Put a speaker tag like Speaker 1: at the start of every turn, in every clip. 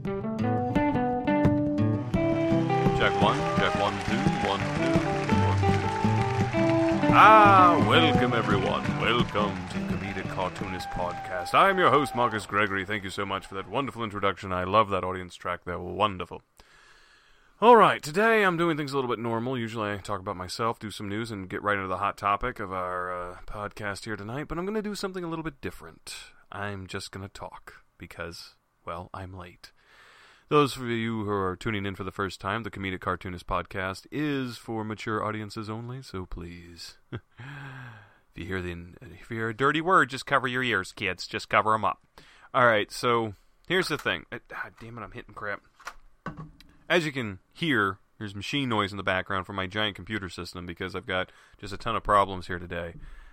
Speaker 1: Check one, 2, 1, 2, 1, 2. Welcome everyone. Welcome to the Comedic Cartoonist Podcast. I'm your host, Marcus Gregory. Thank you so much for that wonderful introduction. I love that audience track. They're wonderful. Alright, today I'm doing things a little bit normal. Usually I talk about myself, do some news, and get right into the hot topic of our podcast here tonight. But I'm going to do something a little bit different. I'm just going to talk because, well, I'm late. Those of you who are tuning in for the first time, the Comedic Cartoonist Podcast is for mature audiences only, so please, if you hear a dirty word, just cover your ears, kids. Just cover them up. Alright, so here's the thing. Damn it, I'm hitting crap. As you can hear, there's machine noise in the background from my giant computer system because I've got just a ton of problems here today.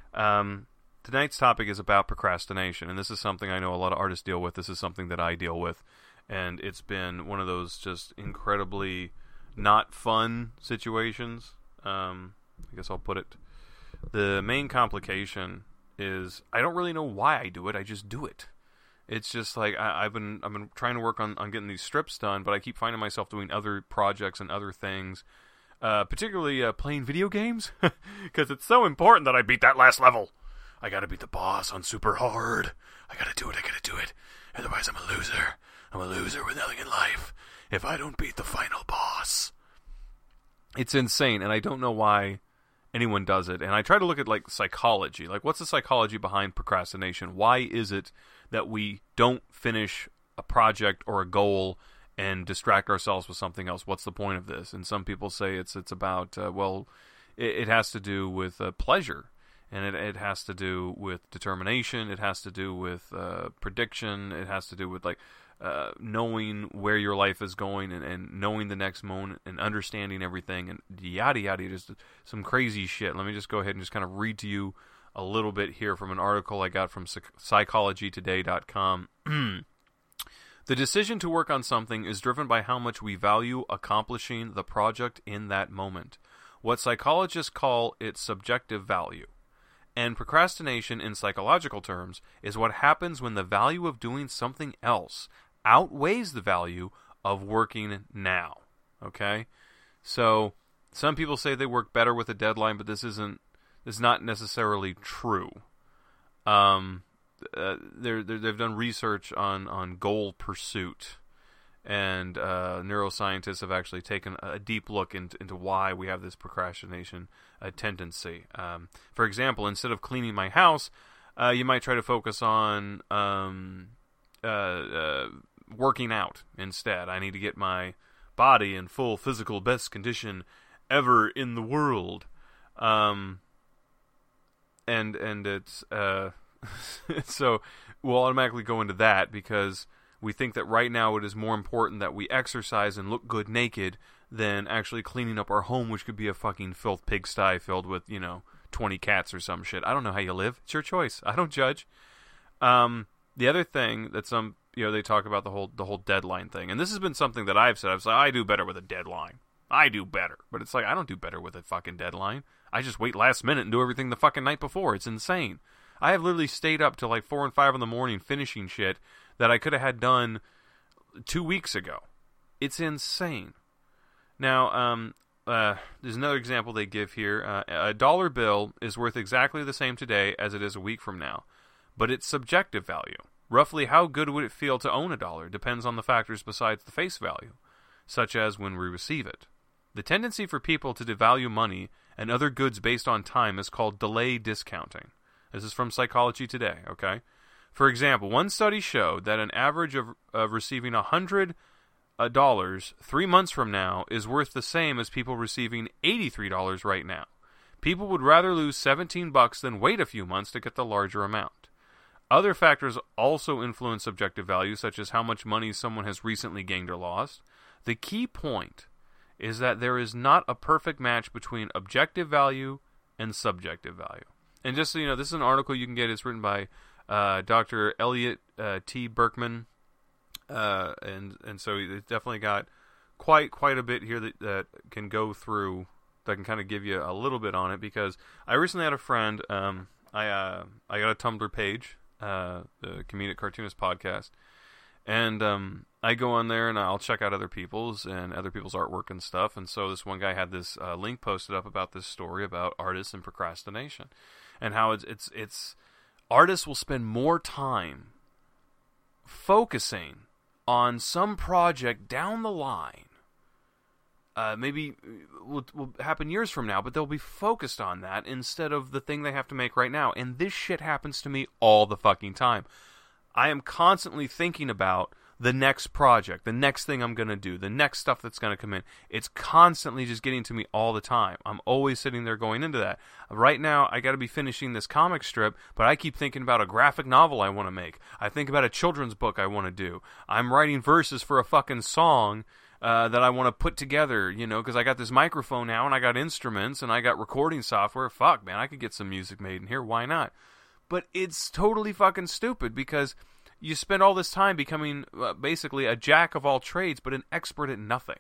Speaker 1: Tonight's topic is about procrastination, and this is something I know a lot of artists deal with. This is something that I deal with, and it's been one of those just incredibly not fun situations. I guess I'll put it. The main complication is I don't really know why I do it. I just do it. It's just like I've been trying to work on getting these strips done, but I keep finding myself doing other projects and other things, particularly playing video games, because it's so important that I beat that last level. I gotta beat the boss on super hard. I gotta do it. Otherwise I'm a loser. I'm a loser with nothing in life if I don't beat the final boss. It's insane, and I don't know why anyone does it. And I try to look at like psychology. Like, what's the psychology behind procrastination? Why is it that we don't finish a project or a goal and distract ourselves with something else? What's the point of this? And some people say it's about, it has to do with pleasure. And it has to do with determination. It has to do with prediction. It has to do with like knowing where your life is going and knowing the next moment and understanding everything and yada yada, just some crazy shit. Let me just go ahead and just kind of read to you a little bit here from an article I got from psychologytoday.com. The decision to work on something is driven by how much we value accomplishing the project in that moment. What psychologists call its subjective value. And procrastination in psychological terms is what happens when the value of doing something else outweighs the value of working now. Okay? So, some people say they work better with a deadline, but this is not necessarily true. They've done research on goal pursuit, and neuroscientists have actually taken a deep look into why we have this procrastination tendency. For example, instead of cleaning my house, you might try to focus on working out instead. I need to get my body in full physical best condition ever in the world. And it's so we'll automatically go into that because we think that right now it is more important that we exercise and look good naked than actually cleaning up our home, which could be a fucking filth pigsty filled with, 20 cats or some shit. I don't know how you live. It's your choice. I don't judge. The other thing that some, they talk about the whole deadline thing, and this has been something that I've said. I've said, I do better with a deadline. I do better. But it's like, I don't do better with a fucking deadline. I just wait last minute and do everything the fucking night before. It's insane. I have literally stayed up till like 4 and 5 in the morning finishing shit that I could have had done 2 weeks ago. It's insane. Now, there's another example they give here. A dollar bill is worth exactly the same today as it is a week from now, but its subjective value, roughly how good would it feel to own a dollar, depends on the factors besides the face value, such as when we receive it. The tendency for people to devalue money and other goods based on time is called delay discounting. This is from Psychology Today, okay? For example, one study showed that an average of receiving $100 3 months from now is worth the same as people receiving $83 right now. People would rather lose $17 than wait a few months to get the larger amount. Other factors also influence subjective value, such as how much money someone has recently gained or lost. The key point is that there is not a perfect match between objective value and subjective value. And just so you know, this is an article you can get. It's written by Dr. Elliot T. Berkman, and so it's definitely got quite a bit here that can go through, that can kind of give you a little bit on it. Because I recently had a friend. I got a Tumblr page, the Comedic Cartoonist Podcast, and I go on there and I'll check out other people's artwork and stuff. And so this one guy had this link posted up about this story about artists and procrastination, and how it's artists will spend more time focusing on some project down the line. Maybe will happen years from now, but they'll be focused on that instead of the thing they have to make right now. And this shit happens to me all the fucking time. I am constantly thinking about the next project, the next thing I'm going to do, the next stuff that's going to come in. It's constantly just getting to me all the time. I'm always sitting there going into that. Right now, I got to be finishing this comic strip, but I keep thinking about a graphic novel I want to make. I think about a children's book I want to do. I'm writing verses for a fucking song that I want to put together, because I got this microphone now, and I got instruments, and I got recording software. Fuck, man, I could get some music made in here. Why not? But it's totally fucking stupid, because you spend all this time becoming basically a jack of all trades, but an expert at nothing.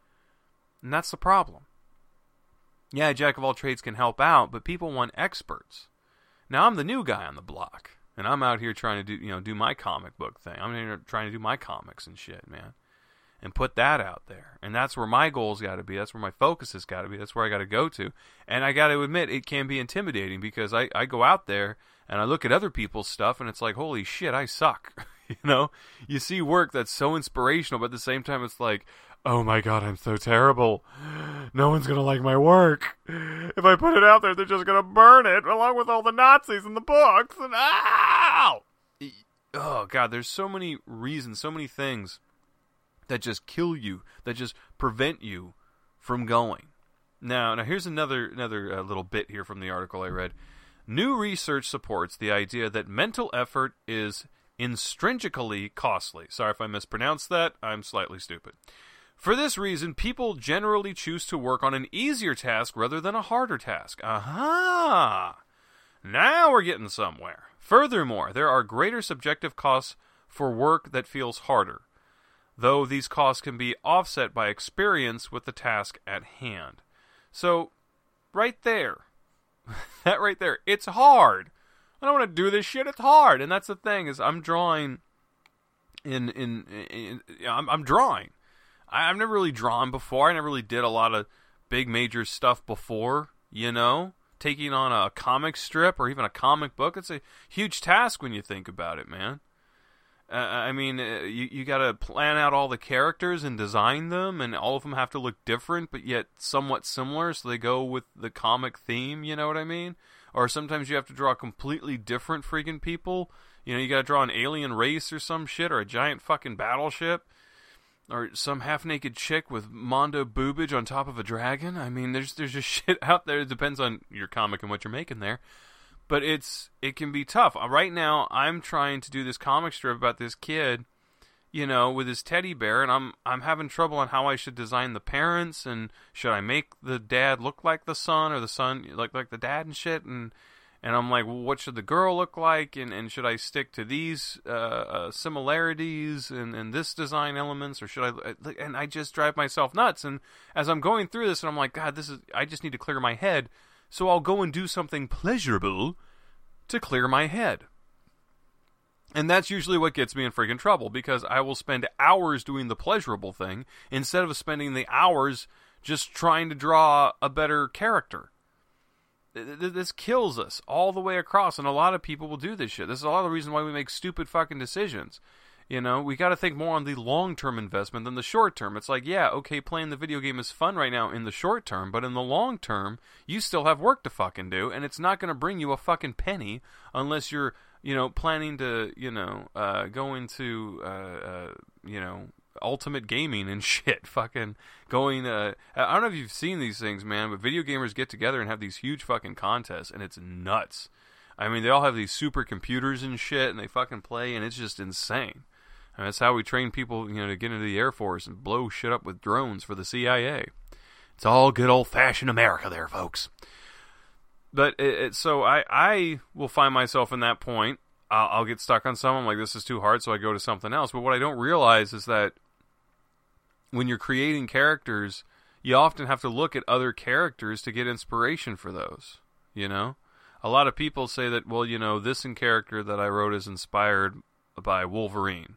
Speaker 1: And that's the problem. Yeah, a jack of all trades can help out, but people want experts. Now, I'm the new guy on the block, and I'm out here trying to do my comic book thing. I'm here trying to do my comics and shit, man. And put that out there. And that's where my goals got to be. That's where my focus has got to be. That's where I got to go to. And I got to admit, it can be intimidating, because I go out there and I look at other people's stuff and it's like, holy shit, I suck. You see work that's so inspirational, but at the same time it's like, oh my god, I'm so terrible. No one's going to like my work. If I put it out there, they're just going to burn it along with all the Nazis in the books. And ow! Oh god, there's so many reasons, so many things that just kill you, that just prevent you from going. Now here's another little bit here from the article I read. New research supports the idea that mental effort is intrinsically costly. Sorry if I mispronounced that. I'm slightly stupid. For this reason, people generally choose to work on an easier task rather than a harder task. Aha! Now we're getting somewhere. Furthermore, there are greater subjective costs for work that feels harder, though these costs can be offset by experience with the task at hand. So, right there, that right there, it's hard. I don't want to do this shit, it's hard. And that's the thing, is I'm drawing I'm drawing. I've never really drawn before. I never really did a lot of big major stuff before, taking on a comic strip or even a comic book. It's a huge task when you think about it, man. You got to plan out all the characters and design them, and all of them have to look different, but yet somewhat similar, so they go with the comic theme, you know what I mean? Or sometimes you have to draw completely different freaking people. You got to draw an alien race or some shit, or a giant fucking battleship, or some half-naked chick with Mondo boobage on top of a dragon. I mean, there's just shit out there. It depends on your comic and what you're making there. But it can be tough. Right now, I'm trying to do this comic strip about this kid, with his teddy bear, and I'm having trouble on how I should design the parents, and should I make the dad look like the son, or the son like the dad and shit, and I'm like, well, what should the girl look like, and should I stick to these similarities and this design elements, or should I? And I just drive myself nuts. And as I'm going through this, and I'm like, God, I just need to clear my head. So I'll go and do something pleasurable to clear my head. And that's usually what gets me in friggin' trouble, because I will spend hours doing the pleasurable thing instead of spending the hours just trying to draw a better character. This kills us all the way across, and a lot of people will do this shit. This is a lot of the reason why we make stupid fucking decisions. We got to think more on the long-term investment than the short-term. It's like, yeah, okay, playing the video game is fun right now in the short term, but in the long term, you still have work to fucking do, and it's not going to bring you a fucking penny unless you're, planning to, go into, ultimate gaming and shit. Fucking going, I don't know if you've seen these things, man, but video gamers get together and have these huge fucking contests, and it's nuts. I mean, they all have these supercomputers and shit, and they fucking play, and it's just insane. And that's how we train people, to get into the Air Force and blow shit up with drones for the CIA. It's all good old-fashioned America there, folks. But so I will find myself in that point. I'll get stuck on some. I'm like, this is too hard, so I go to something else. But what I don't realize is that when you're creating characters, you often have to look at other characters to get inspiration for those, A lot of people say that, well, this character that I wrote is inspired by Wolverine.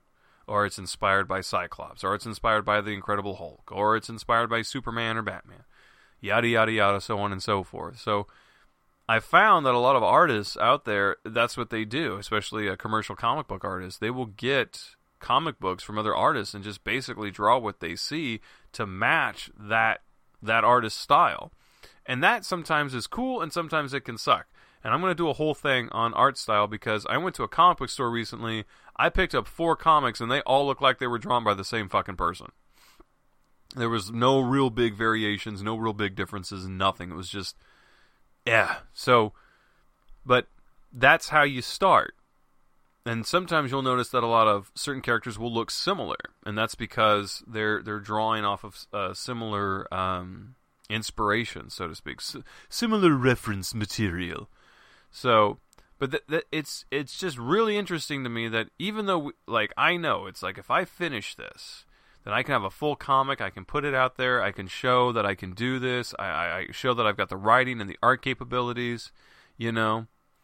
Speaker 1: or it's inspired by Cyclops, or it's inspired by the Incredible Hulk, or it's inspired by Superman or Batman, yada, yada, yada, so on and so forth. So I found that a lot of artists out there, that's what they do, especially commercial comic book artists. They will get comic books from other artists and just basically draw what they see to match that artist's style. And that sometimes is cool, and sometimes it can suck. And I'm going to do a whole thing on art style because I went to a comic book store recently. I picked up 4 comics, and they all looked like they were drawn by the same fucking person. There was no real big variations, no real big differences, nothing. It was just, yeah. So, but that's how you start. And sometimes you'll notice that a lot of certain characters will look similar, and that's because they're drawing off of similar inspiration, so to speak, similar reference material. So, but it's just really interesting to me that even though, I know, it's like if I finish this, then I can have a full comic, I can put it out there, I can show that I can do this, I show that I've got the writing and the art capabilities, you know.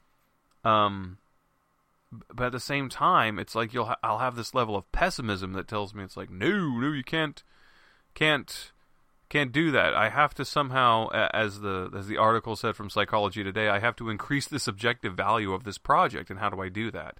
Speaker 1: But at the same time, it's like I'll have this level of pessimism that tells me it's like, no, you can't do that. I have to somehow, as the article said from Psychology Today, I have to increase the subjective value of this project. And how do I do that?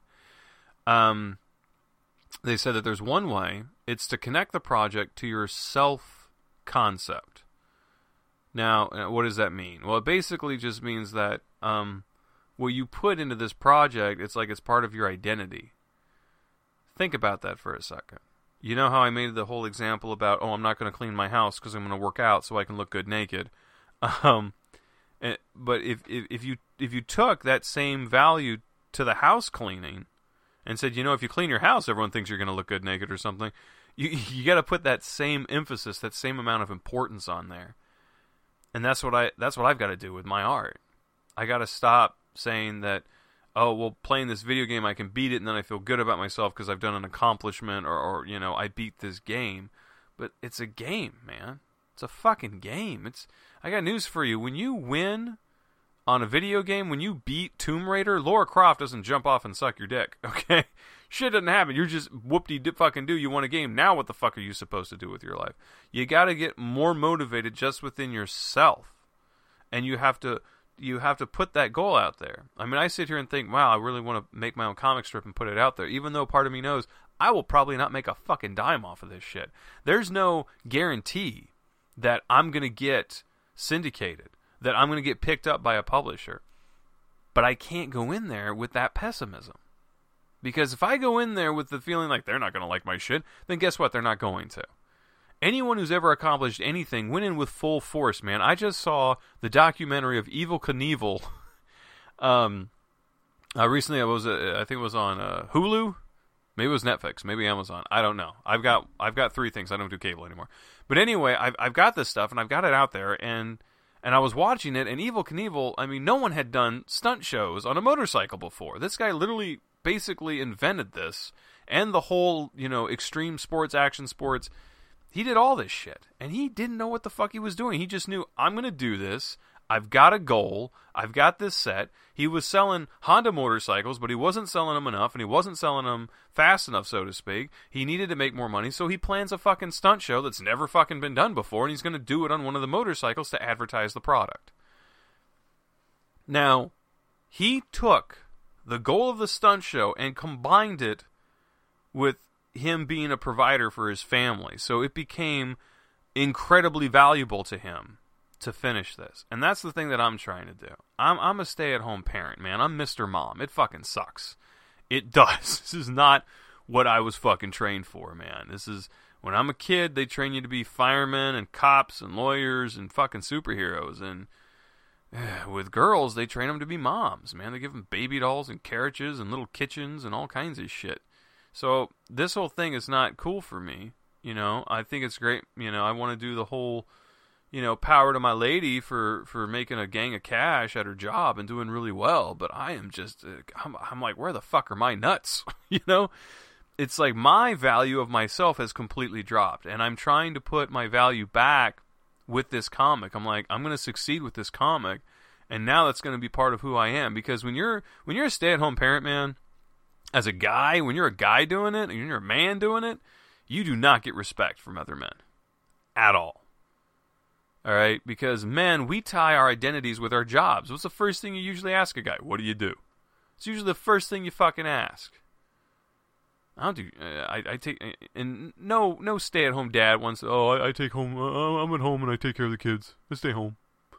Speaker 1: They said that there's one way. It's to connect the project to your self-concept. Now, what does that mean? Well, it basically just means that what you put into this project, it's like it's part of your identity. Think about that for a second. You know how I made the whole example about, I'm not going to clean my house because I'm going to work out so I can look good naked. But if you took that same value to the house cleaning and said, if you clean your house, everyone thinks you're going to look good naked or something, you got to put that same emphasis, that same amount of importance on there. And that's what I've got to do with my art. I got to stop saying that, playing this video game, I can beat it, and then I feel good about myself because I've done an accomplishment, or I beat this game. But it's a game, man. It's a fucking game. I got news for you. When you win on a video game, when you beat Tomb Raider, Lara Croft doesn't jump off and suck your dick, okay? Shit doesn't happen. You're just whoop-de-dip-fucking-do. You won a game. Now what the fuck are you supposed to do with your life? You got to get more motivated just within yourself. And you have to put that goal out there. I mean, I sit here and think, wow, I really want to make my own comic strip and put it out there, even though part of me knows I will probably not make a fucking dime off of this shit. There's no guarantee that I'm going to get syndicated, that I'm going to get picked up by a publisher. But I can't go in there with that pessimism. Because if I go in there with the feeling like they're not going to like my shit, then guess what? They're not going to. Anyone who's ever accomplished anything went in with full force, man. I just saw the documentary of Evel Knievel. Recently, I think it was on Hulu. Maybe it was Netflix. Maybe Amazon. I don't know. I've got 3 things. I don't do cable anymore. But anyway, I've got this stuff, and I've got it out there, and I was watching it, and Evel Knievel, I mean, no one had done stunt shows on a motorcycle before. This guy literally basically invented this, and the whole, extreme sports, action sports. He did all this shit, and he didn't know what the fuck he was doing. He just knew, I'm going to do this. I've got a goal. I've got this set. He was selling Honda motorcycles, but he wasn't selling them enough, and he wasn't selling them fast enough, so to speak. He needed to make more money, so he plans a fucking stunt show that's never fucking been done before, and he's going to do it on one of the motorcycles to advertise the product. Now, he took the goal of the stunt show and combined it with him being a provider for his family. So it became incredibly valuable to him to finish this. And that's the thing that I'm trying to do. I'm a stay-at-home parent, man. I'm Mr. Mom. It fucking sucks. It does. This is not what I was fucking trained for, man. This is, when I'm a kid, they train you to be firemen and cops and lawyers and fucking superheroes. And with girls, they train them to be moms, man. They give them baby dolls and carriages and little kitchens and all kinds of shit. So this whole thing is not cool for me, I think it's great, I want to do the whole, power to my lady for making a gang of cash at her job and doing really well, but I am just, I'm like, where the fuck are my nuts, It's like my value of myself has completely dropped, and I'm trying to put my value back with this comic. I'm like, I'm going to succeed with this comic, and now that's going to be part of who I am, because when you're a stay-at-home parent, man, As a guy, when you're a guy doing it, and you're a man doing it, you do not get respect from other men. At all. Alright? Because men, we tie our identities with our jobs. What's the first thing you usually ask a guy? What do you do? It's usually the first thing you fucking ask. I don't do. I take, and no stay-at-home dad wants. I take home. I'm at home and I take care of the kids. I stay home.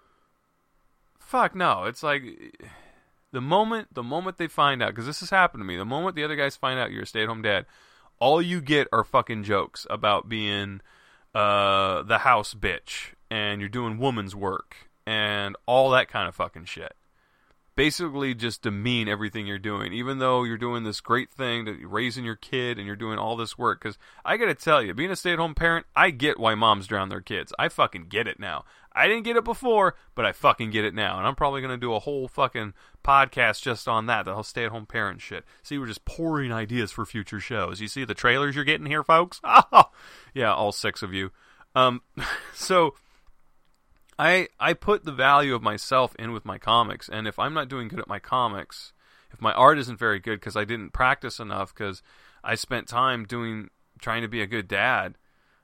Speaker 1: Fuck no. It's like the moment they find out, because this has happened to me. The moment the other guys find out you're a stay-at-home dad, all you get are fucking jokes about being the house bitch and you're doing woman's work and all that kind of fucking shit. Basically just demean everything you're doing, even though you're doing this great thing, that you're raising your kid and you're doing all this work. Because I gotta tell you, being a stay-at-home parent, I get why moms drown their kids. I fucking get it now. I didn't get it before, but I fucking get it now. And I'm probably gonna do a whole fucking podcast just on that, the whole stay-at-home parent shit. See, we're just pouring ideas for future shows. You see the trailers you're getting here, folks? Oh, yeah, all 6 of you. So I put the value of myself in with my comics, and if I'm not doing good at my comics, if my art isn't very good because I didn't practice enough, because I spent time trying to be a good dad,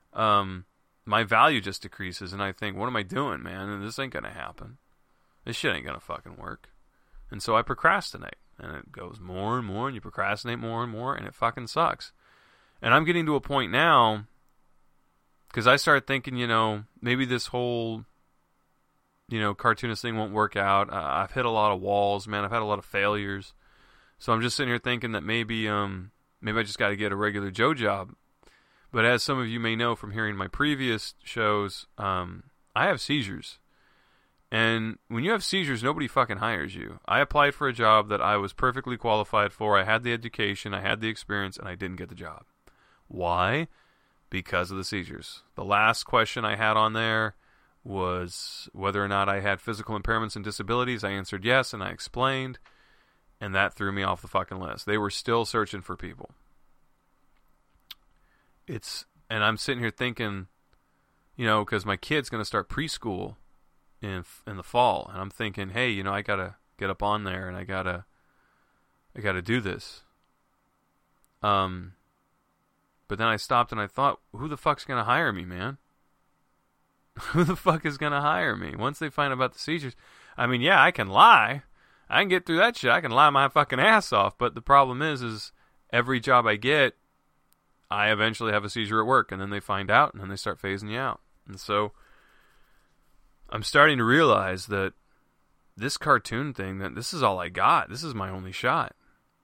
Speaker 1: my value just decreases, and I think, what am I doing, man? And this ain't gonna happen. This shit ain't gonna fucking work. And so I procrastinate, and it goes more and more, and you procrastinate more and more, and it fucking sucks. And I'm getting to a point now, because I started thinking, maybe this whole cartoonist thing won't work out. I've hit a lot of walls, man. I've had a lot of failures. So I'm just sitting here thinking that maybe I just got to get a regular Joe job. But as some of you may know from hearing my previous shows, I have seizures. And when you have seizures, nobody fucking hires you. I applied for a job that I was perfectly qualified for. I had the education, I had the experience, and I didn't get the job. Why? Because of the seizures. The last question I had on there was whether or not I had physical impairments and disabilities. I answered yes, and I explained, and that threw me off the fucking list. They were still searching for people. And I'm sitting here thinking, because my kid's going to start preschool in the fall, and I'm thinking, hey, I gotta get up on there, and I gotta do this. But then I stopped and I thought, who the fuck's going to hire me, man? Who the fuck is going to hire me? Once they find out about the seizures, I mean, yeah, I can lie. I can get through that shit. I can lie my fucking ass off. But the problem is every job I get, I eventually have a seizure at work. And then they find out, and then they start phasing you out. And so I'm starting to realize that this cartoon thing, that this is all I got. This is my only shot.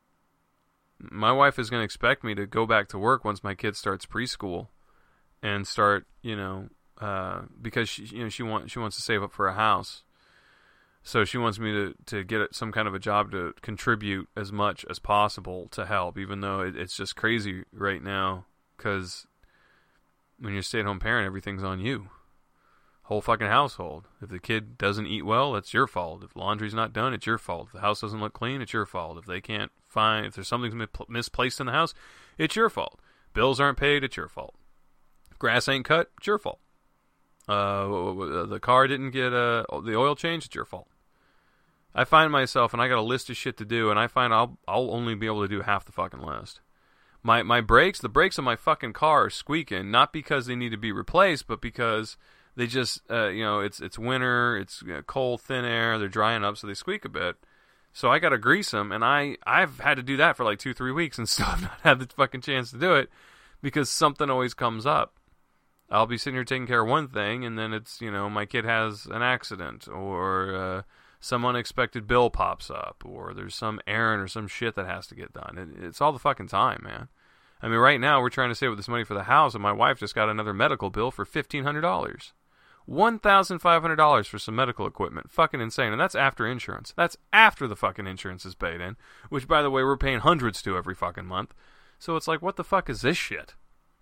Speaker 1: My wife is going to expect me to go back to work once my kid starts preschool and start, because she wants to save up for a house. So she wants me to get some kind of a job to contribute as much as possible to help, even though it's just crazy right now, because when you're a stay-at-home parent, everything's on you. Whole fucking household. If the kid doesn't eat well, it's your fault. If laundry's not done, it's your fault. If the house doesn't look clean, it's your fault. If they can't find, if there's something misplaced in the house, it's your fault. Bills aren't paid, it's your fault. Grass ain't cut, it's your fault. The car didn't get the oil change, it's your fault. I find myself, and I got a list of shit to do, and I find I'll only be able to do half the fucking list. My brakes, the brakes on my fucking car are squeaking, not because they need to be replaced, but because they just, it's winter, it's cold, thin air, they're drying up, so they squeak a bit. So I got to grease them, and I've had to do that for like 2-3 weeks and still have not had the fucking chance to do it because something always comes up. I'll be sitting here taking care of one thing, and then it's, my kid has an accident, or some unexpected bill pops up, or there's some errand or some shit that has to get done. It's all the fucking time, man. I mean, right now we're trying to save up this money for the house, and my wife just got another medical bill for $1,500. $1,500 for some medical equipment. Fucking insane. And that's after insurance. That's after the fucking insurance is paid in, which, by the way, we're paying hundreds to every fucking month. So it's like, what the fuck is this shit?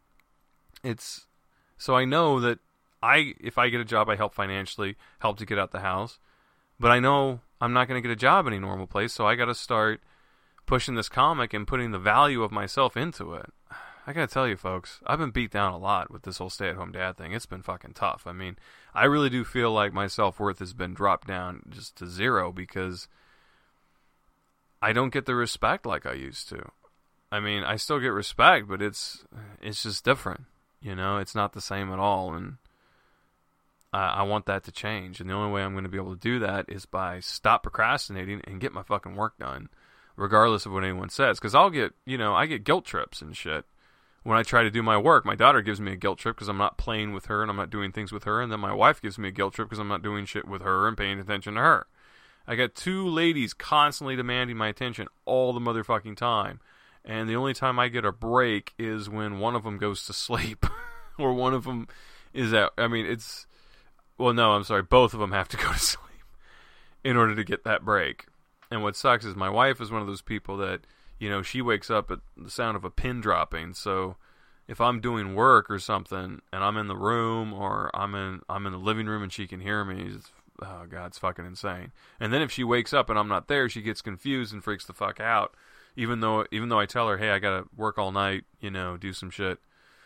Speaker 1: So I know that if I get a job, I help financially, help to get out the house. But I know I'm not going to get a job any normal place, so I got to start pushing this comic and putting the value of myself into it. I got to tell you, folks, I've been beat down a lot with this whole stay-at-home dad thing. It's been fucking tough. I mean, I really do feel like my self-worth has been dropped down just to zero because I don't get the respect like I used to. I mean, I still get respect, but it's just different. You know, it's not the same at all, and I want that to change. And the only way I'm going to be able to do that is by stop procrastinating and get my fucking work done, regardless of what anyone says. Because I get guilt trips and shit when I try to do my work. My daughter gives me a guilt trip because I'm not playing with her and I'm not doing things with her, and then my wife gives me a guilt trip because I'm not doing shit with her and paying attention to her. I got two ladies constantly demanding my attention all the motherfucking time. And the only time I get a break is when one of them goes to sleep. Or one of them is out. I mean, both of them have to go to sleep in order to get that break. And what sucks is my wife is one of those people that, you know, she wakes up at the sound of a pin dropping. So if I'm doing work or something and I'm in the room or I'm in the living room and she can hear me, oh God, it's fucking insane. And then if she wakes up and I'm not there, she gets confused and freaks the fuck out. Even though I tell her, hey, I gotta work all night, you know, do some shit.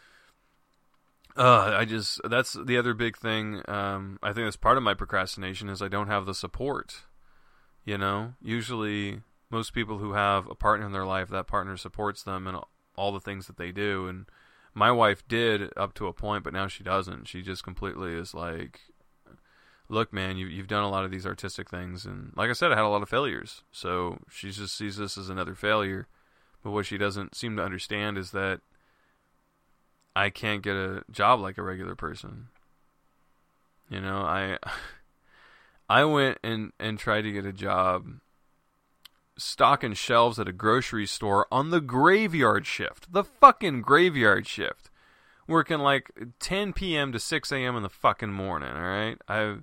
Speaker 1: That's the other big thing. I think that's part of my procrastination is I don't have the support. You know, usually most people who have a partner in their life, that partner supports them in all the things that they do. And my wife did up to a point, but now she doesn't. She just completely is like, look, man, you've done a lot of these artistic things. And like I said, I had a lot of failures. So she just sees this as another failure. But what she doesn't seem to understand is that I can't get a job like a regular person. You know, I went and tried to get a job stocking shelves at a grocery store on the graveyard shift. The fucking graveyard shift. Working like 10 p.m. to 6 a.m. in the fucking morning, alright?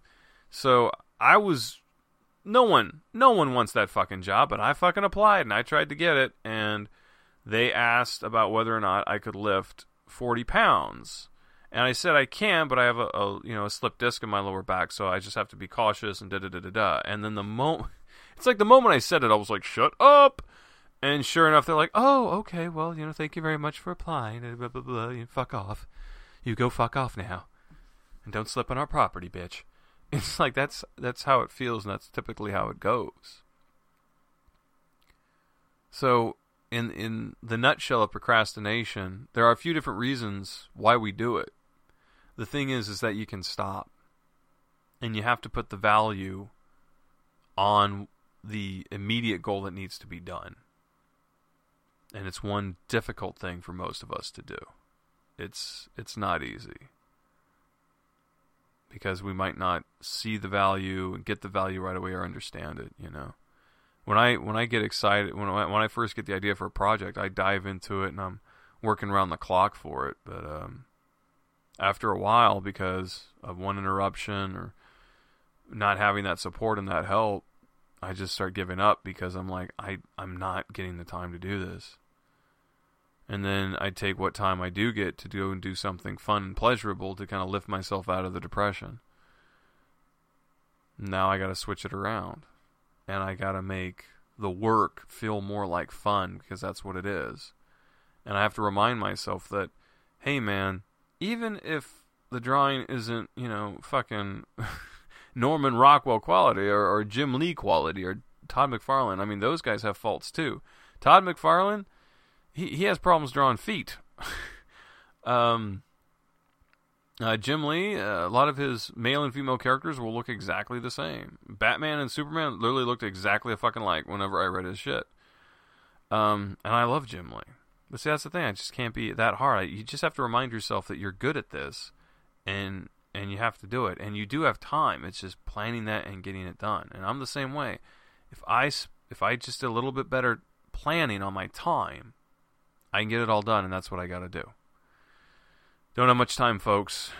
Speaker 1: No one wants that fucking job, but I fucking applied and I tried to get it, and they asked about whether or not I could lift 40 pounds. And I said I can, but I have a slip disc in my lower back, so I just have to be cautious and da-da-da-da-da. And then the moment I said it, I was like, shut up! And sure enough, they're like, oh, okay, well, you know, thank you very much for applying, blah, blah, blah, you fuck off. You go fuck off now. And don't slip on our property, bitch. It's like, that's how it feels, and that's typically how it goes. So, in the nutshell of procrastination, there are a few different reasons why we do it. The thing is that you can stop. And you have to put the value on the immediate goal that needs to be done. And it's one difficult thing for most of us to do. It's not easy. Because we might not see the value and get the value right away or understand it, you know. When I get excited, when I first get the idea for a project, I dive into it and I'm working around the clock for it. But after a while, because of one interruption or not having that support and that help, I just start giving up because I'm like, I'm not getting the time to do this. And then I take what time I do get to go and do something fun and pleasurable to kind of lift myself out of the depression. Now I got to switch it around. And I got to make the work feel more like fun because that's what it is. And I have to remind myself that, hey man, even if the drawing isn't, you know, fucking Norman Rockwell quality or Jim Lee quality or Todd McFarlane, I mean, those guys have faults too. Todd McFarlane, he has problems drawing feet. Jim Lee, a lot of his male and female characters will look exactly the same. Batman and Superman literally looked exactly fucking like whenever I read his shit. And I love Jim Lee. But see, that's the thing. I just can't be that hard. You just have to remind yourself that you're good at this, and you have to do it. And you do have time. It's just planning that and getting it done. And I'm the same way. If I just did a little bit better planning on my time, I can get it all done, and that's what I got to do. Don't have much time, folks.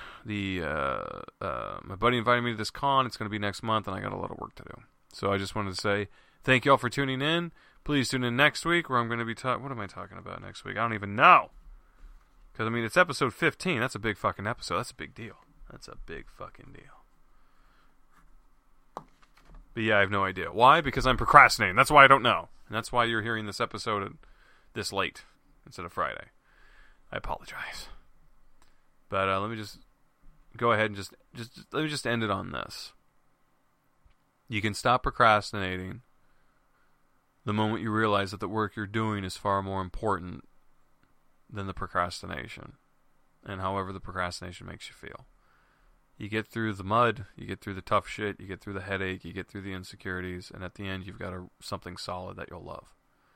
Speaker 1: My buddy invited me to this con. It's going to be next month, and I got a lot of work to do. So I just wanted to say thank you all for tuning in. Please tune in next week, where I'm going to be talking... What am I talking about next week? I don't even know. Because, I mean, it's episode 15. That's a big fucking episode. That's a big deal. That's a big fucking deal. But yeah, I have no idea. Why? Because I'm procrastinating. That's why I don't know. And that's why you're hearing this episode this late instead of Friday. I apologize. But let me just go ahead and let me just end it on this. You can stop procrastinating the moment you realize that the work you're doing is far more important than the procrastination, and however the procrastination makes you feel. You get through the mud, you get through the tough shit, you get through the headache, you get through the insecurities, and at the end you've got something solid that you'll love.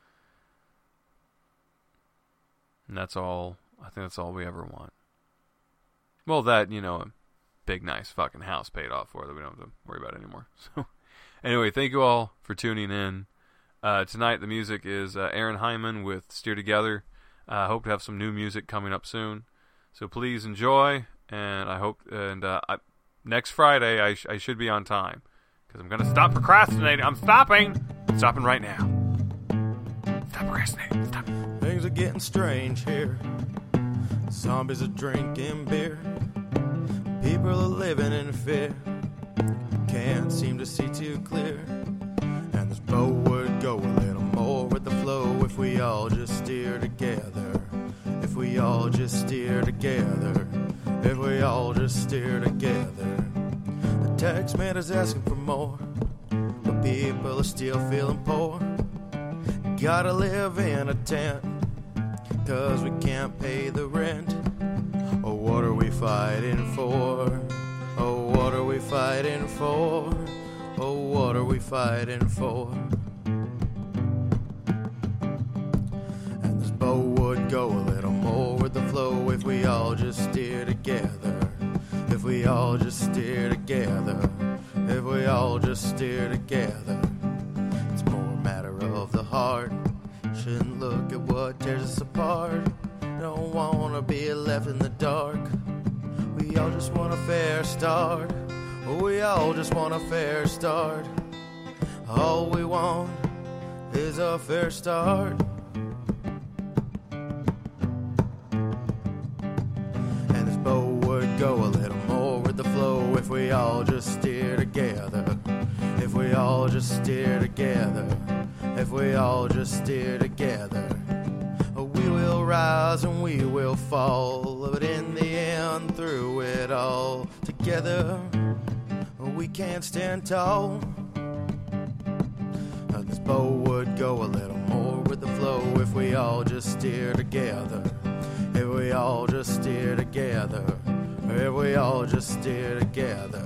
Speaker 1: And that's all, I think that's all we ever want. Well, that, a big nice fucking house paid off for that we don't have to worry about anymore. So, anyway, thank you all for tuning in. Tonight the music is Aaron Hyman with Steer Together. I hope to have some new music coming up soon. So please enjoy, and I hope, next Friday I should be on time, because I'm going to stop procrastinating. I'm stopping right now. Stop procrastinating, stop.
Speaker 2: Things are getting strange here. Zombies are drinking beer. People are living in fear. Can't seem to see too clear. And this boat would go a little more with the flow if we all just steer together. If we all just steer together. If we all just steer together. The text man is asking for more, but people are still feeling poor. Gotta live in a tent, 'cause we can't pay the rent. Oh, what are we fighting for? Oh, what are we fighting for? Oh, what are we fighting for? And this boat would go a little more with the flow if we all just steer together. If we all just steer together. If we all just steer together. It's more a matter of the heart. Shouldn't look at what tears us apart. Don't wanna be left in the dark. We all just want a fair start. We all just want a fair start. All we want is a fair start. And this boat would go a little more with the flow if we all just steer together. If we all just steer together. If we all just steer together. We will rise and we will fall, but in the end, through it all, together, we can't stand tall. This boat would go a little more with the flow if we all just steer together. If we all just steer together. If we all just steer together.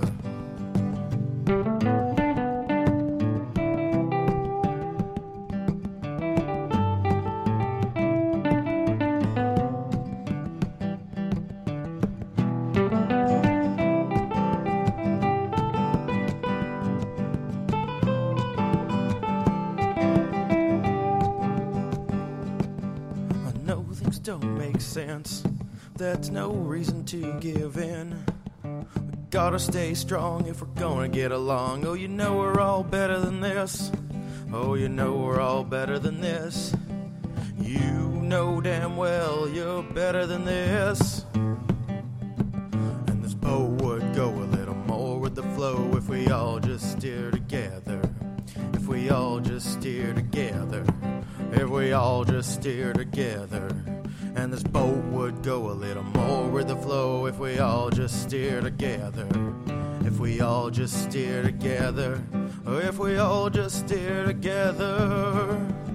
Speaker 2: Don't make sense. That's no reason to give in. We gotta stay strong if we're gonna get along. Oh, you know we're all better than this. Oh, you know we're all better than this. You know damn well you're better than this. And this boat would go a little more with the flow if we all just steer together. If we all just steer together. If we all just steer together. And this boat would go a little more with the flow if we all just steer together. If we all just steer together. Or if we all just steer together.